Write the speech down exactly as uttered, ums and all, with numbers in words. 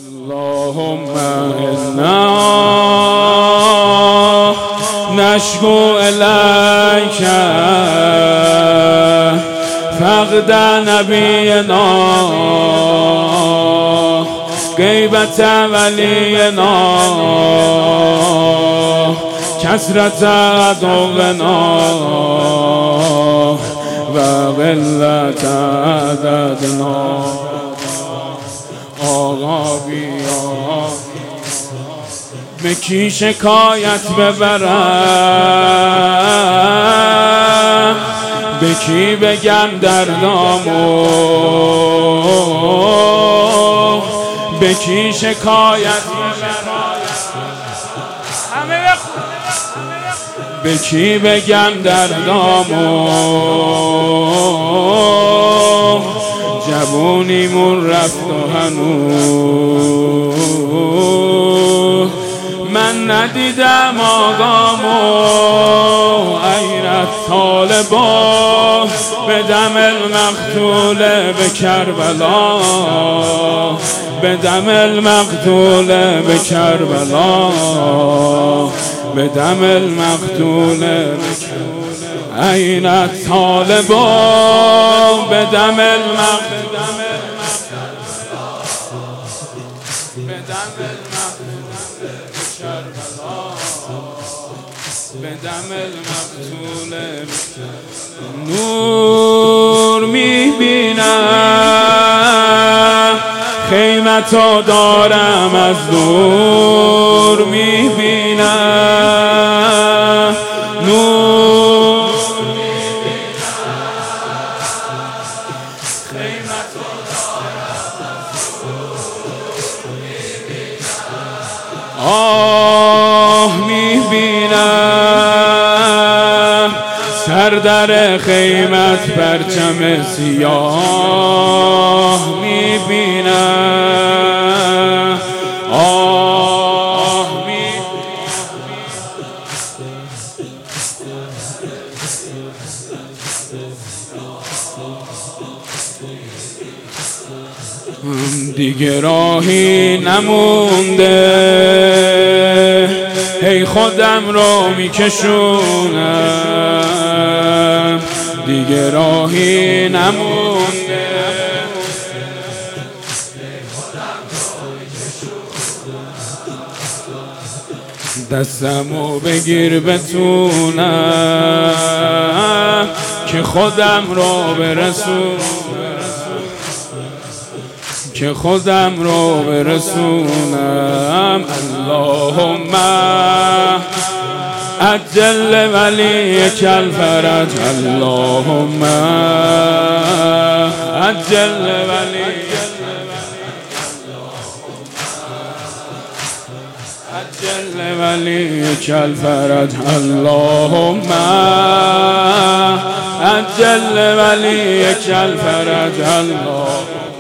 اللهم انا نشكو اليك فقد نبينا غیبت ولینا کثرت عدونا و قلت عددنا. آقا بیا به کی شکایت ببرم، به کی بگم دردامو، به کی شکایت به کی بگم دردامو. جوونیمون رفت و هنوز من ندیدم آقامو. عینت طالبا به دم المقتول به کربلا، به دم المقتول به کربلا، به دم المقتول به کربلا. عینت طالبا به دم المقتول به دم به دم المقتول. نور میبینم خیمتو دارم از دور میبینم. نور خیمتو دارم از دور میبینم. آه میبینم سر در خیمت پرچم سیاه میبینم. آه میبینم. دیگه راهی نمونده، هی خودم رو میکشونم. دیگه راهی نمونده، دستمو بگیر بتونم که خودم رو برسونم، که خودم رو برسونم. اللهم عجل ولیک الفرج، اللهم عجل ولیک عجل ولیک الفرج، اللهم عجل ولیک الفرج. الله